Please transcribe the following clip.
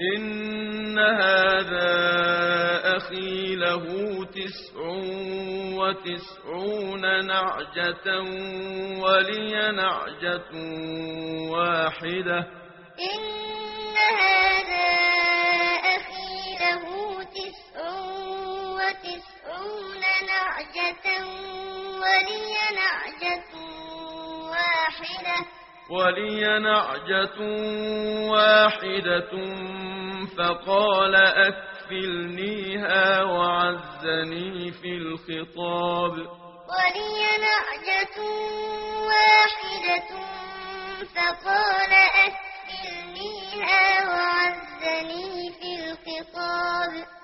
إن هذا أخي له 99 نعجة ولي نعجة واحدة. إن هذا أخي له 99 نعجة ولي نعجة واحدة فقال أكفلنيها وعزني في الخطاب. ولي نعجة واحدة فقال أكفلنيها وعزني في الخطاب.